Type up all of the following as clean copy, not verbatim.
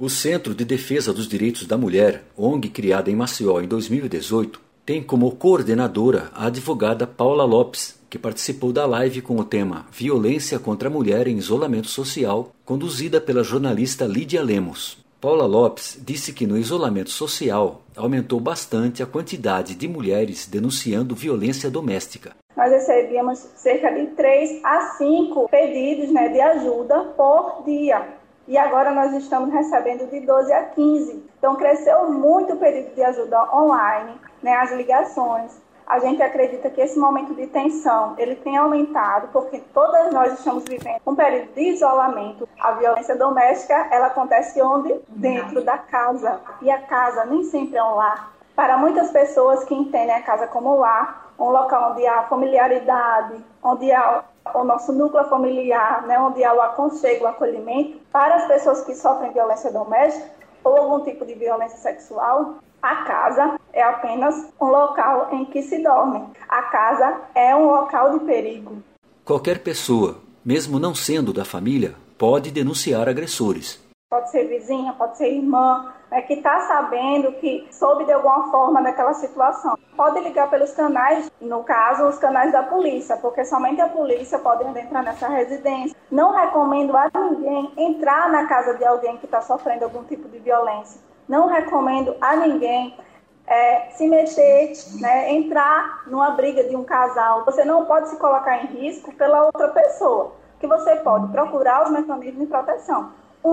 O Centro de Defesa dos Direitos da Mulher, ONG criada em Maceió em 2018, tem como coordenadora a advogada Paula Lopes, que participou da live com o tema Violência contra a Mulher em Isolamento Social, conduzida pela jornalista Lídia Lemos. Paula Lopes disse que no isolamento social aumentou bastante a quantidade de mulheres denunciando violência doméstica. Nós recebíamos cerca de 3 a 5 pedidos de ajuda por dia. E agora nós estamos recebendo de 12 a 15. Então cresceu muito o pedido de ajuda online, as ligações. A gente acredita que esse momento de tensão, ele tem aumentado, porque todas nós estamos vivendo um período de isolamento. A violência doméstica, ela acontece onde? Dentro da casa. E a casa nem sempre é um lar. Para muitas pessoas que entendem a casa como lar, um local onde há familiaridade, onde há o nosso núcleo familiar, onde há o aconchego, o acolhimento, para as pessoas que sofrem violência doméstica ou algum tipo de violência sexual, a casa é apenas um local em que se dorme. A casa é um local de perigo. Qualquer pessoa, mesmo não sendo da família, pode denunciar agressores. Pode ser vizinha, pode ser irmã, que está sabendo, que soube de alguma forma daquela situação. Pode ligar pelos canais, no caso, os canais da polícia, porque somente a polícia pode entrar nessa residência. Não recomendo a ninguém entrar na casa de alguém que está sofrendo algum tipo de violência. Não recomendo a ninguém se mexer, entrar numa briga de um casal. Você não pode se colocar em risco pela outra pessoa, que você pode procurar os mecanismos de proteção.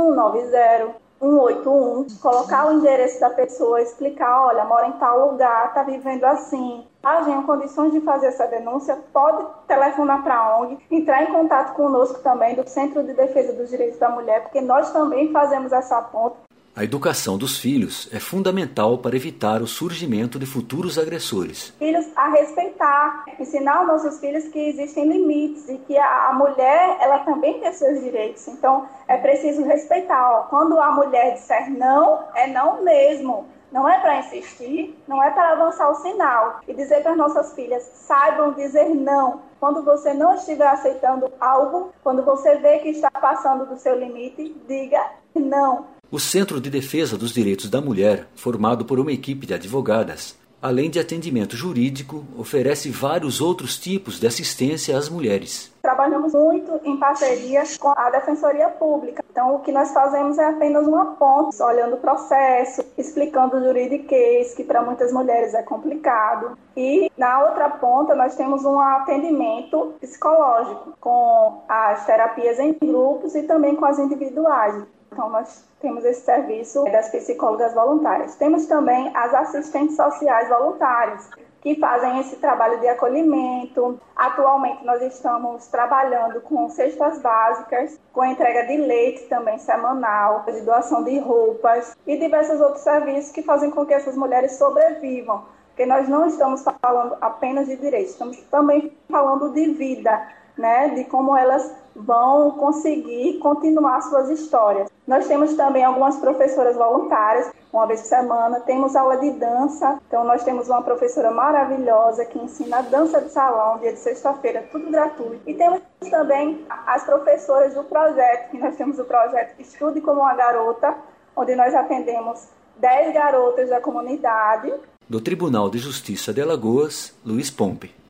190, 181, colocar o endereço da pessoa, explicar, olha, mora em tal lugar, está vivendo assim. Em condições de fazer essa denúncia, pode telefonar para a ONG, entrar em contato conosco também do Centro de Defesa dos Direitos da Mulher, porque nós também fazemos essa ponta. A educação dos filhos é fundamental para evitar o surgimento de futuros agressores. Filhos a respeitar, ensinar aos nossos filhos que existem limites e que a mulher, ela também tem seus direitos. Então, é preciso respeitar. Quando a mulher disser não, é não mesmo. Não é para insistir, não é para avançar o sinal. E dizer para as nossas filhas, saibam dizer não. Quando você não estiver aceitando algo, quando você vê que está passando do seu limite, diga não. O Centro de Defesa dos Direitos da Mulher, formado por uma equipe de advogadas, além de atendimento jurídico, oferece vários outros tipos de assistência às mulheres. Trabalhamos muito em parceria com a Defensoria Pública. Então, o que nós fazemos é apenas uma ponte, olhando o processo, explicando o juridiquês, que para muitas mulheres é complicado. E, na outra ponta, nós temos um atendimento psicológico, com as terapias em grupos e também com as individuais. Então, nós temos esse serviço das psicólogas voluntárias. Temos também as assistentes sociais voluntárias, que fazem esse trabalho de acolhimento. Atualmente, nós estamos trabalhando com cestas básicas, com entrega de leite também semanal, de doação de roupas e diversos outros serviços que fazem com que essas mulheres sobrevivam. Porque nós não estamos falando apenas de direitos, estamos também falando de vida, de como elas vão conseguir continuar suas histórias. Nós temos também algumas professoras voluntárias, uma vez por semana. Temos aula de dança, então nós temos uma professora maravilhosa que ensina dança de salão, dia de sexta-feira, tudo gratuito. E temos também as professoras do projeto, que nós temos o projeto Estude como uma Garota, onde nós atendemos 10 garotas da comunidade. Do Tribunal de Justiça de Alagoas, Luiz Pompe.